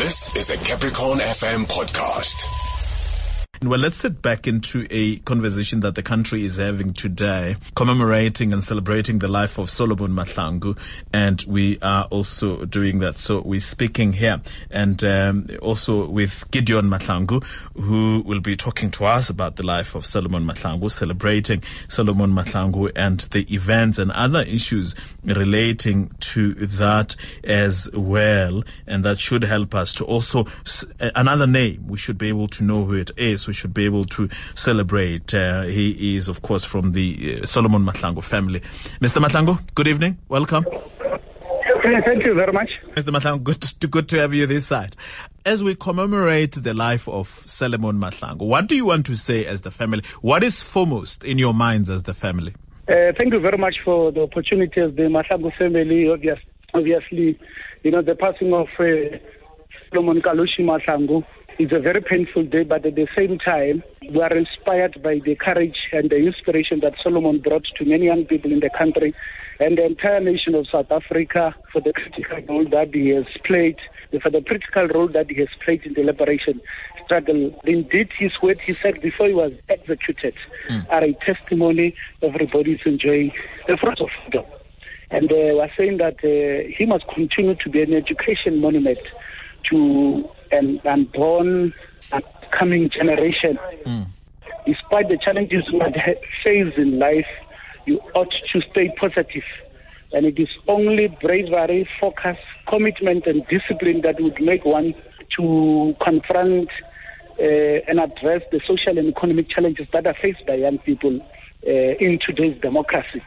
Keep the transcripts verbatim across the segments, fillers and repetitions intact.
This is a Capricorn F M podcast. Well, let's sit back into a conversation that the country is having today, commemorating and celebrating the life of Solomon Mahlangu, and we are also doing that. So we're speaking here, and um, also with Gideon Mahlangu, who will be talking to us about the life of Solomon Mahlangu, celebrating Solomon Mahlangu and the events and other issues relating to that as well, and that should help us to also, another name, we should be able to know who it is. We should be able to celebrate. Uh, he is, of course, from the uh, Solomon Mahlangu family. Mister Mahlangu, good evening. Welcome. Thank you very much. Mister Mahlangu, good to, good to have you this side. As we commemorate the life of Solomon Mahlangu, what do you want to say as the family? What is foremost in your minds as the family? Uh, thank you very much for the opportunity as the Mahlangu family. Obvious, obviously, you know, the passing of uh, Solomon Kalushi Mahlangu. It's a very painful day, but at the same time, we are inspired by the courage and the inspiration that Solomon brought to many young people in the country and the entire nation of South Africa for the critical role that he has played, for the critical role that he has played in the liberation struggle. Indeed, his words he said before he was executed mm. are a testimony everybody is enjoying the fruits of freedom. And uh, we are saying that uh, he must continue to be an education monument to an unborn, upcoming generation. Mm. Despite the challenges you might face in life, you ought to stay positive. And it is only bravery, focus, commitment, and discipline that would make one to confront uh, and address the social and economic challenges that are faced by young people uh, in today's democracy.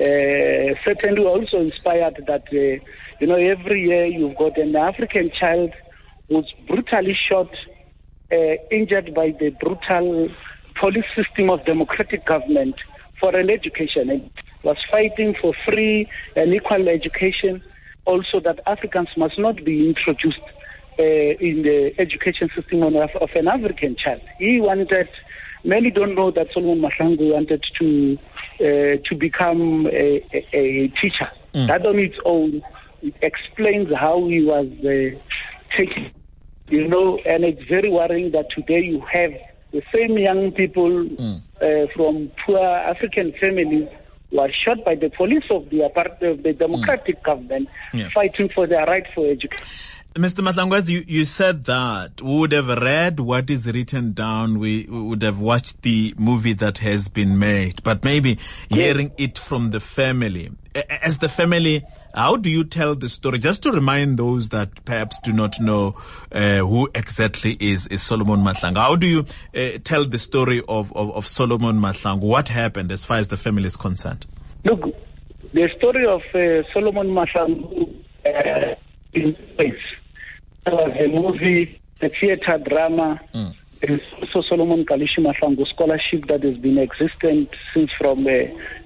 Uh, certainly, we're also inspired that, uh, you know, every year you've got an African child who's brutally shot, uh, injured by the brutal police system of democratic government for an education, and was fighting for free and equal education. Also, that Africans must not be introduced uh, in the education system of, of an African child. He wanted, many don't know that Solomon Mahlangu wanted to uh, to become a, a, a teacher. Mm. That on its own, it explains how he was uh, taking, you know, and it's very worrying that today you have the same young people mm. uh, from poor African families who are shot by the police of the, of the democratic mm. government yeah. fighting for their right for education. Mister Mahlangu, you, you said that we would have read what is written down, we, we would have watched the movie that has been made, but maybe hearing yeah. it from the family. As the family, how do you tell the story? Just to remind those that perhaps do not know uh, who exactly is, is Solomon Mahlangu. How do you uh, tell the story of, of, of Solomon Mahlangu? What happened as far as the family is concerned? Look, the story of uh, Solomon Mahlangu uh, in place. There was a movie, a theater drama. Mm. There is also Solomon Kalushi Mahlangu scholarship that has been existent since from uh,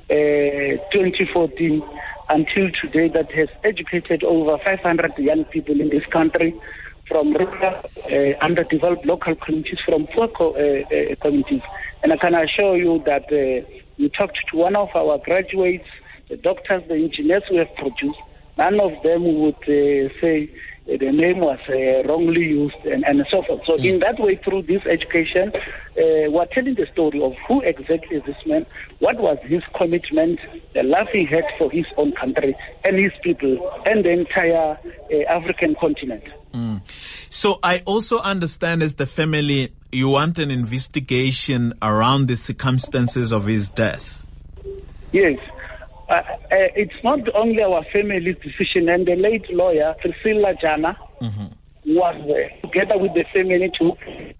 uh, twenty fourteen until today, that has educated over five hundred young people in this country from rural, uh, underdeveloped local communities, from poor co- uh, uh, communities. And I can assure you that uh, we talked to one of our graduates, the doctors, the engineers we have produced. None of them would uh, say uh, the name was uh, wrongly used and, and so forth. So mm. in that way, through this education, uh, we're telling the story of who exactly is this man, what was his commitment, the love he had for his own country and his people and the entire uh, African continent. Mm. So I also understand, as the family, you want an investigation around the circumstances of his death. Yes. Uh, uh, it's not only our family's decision, and the late lawyer, Priscilla Jana, mm-hmm. was uh, together with the family to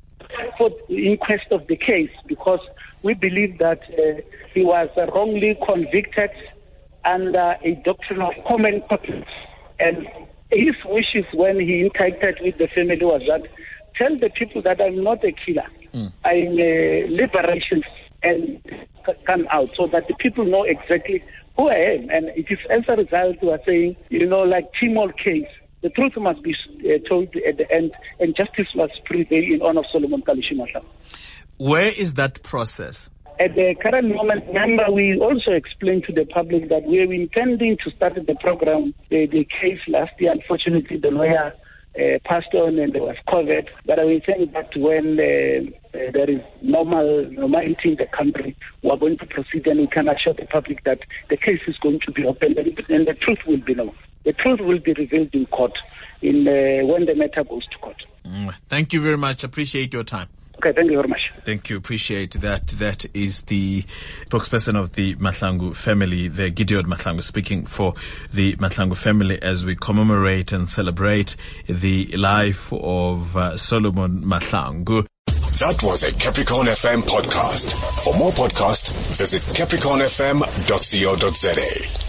for the inquest of the case, because we believe that uh, he was uh, wrongly convicted under a doctrine of common purpose. And his wishes when he interacted with the family was that, tell the people that I'm not a killer, mm. I'm a liberation, and come out so that the people know exactly who I am. And it is as a result, we are saying, you know, like Timor case, the truth must be uh, told at the end, and justice must prevail in honor of Solomon Kalushi Mahlangu. Where is that process? At the current moment, remember, we also explained to the public that we were intending to start the program, the, the case last year. Unfortunately, the lawyer uh, passed on and there was COVID. But I will think that when uh, uh, there is normal normality in the country, we are going to proceed and we can assure the public that the case is going to be opened and, and the truth will be known. The truth will be revealed in court in uh, when the matter goes to court. Mm, thank you very much. Appreciate your time. Okay, thank you very much. Thank you. Appreciate that. That is the spokesperson of the Mahlangu family, the Gideon Mahlangu, speaking for the Mahlangu family as we commemorate and celebrate the life of uh, Solomon Mahlangu. That was a Capricorn F M podcast. For more podcasts, visit capricorn f m dot co dot za.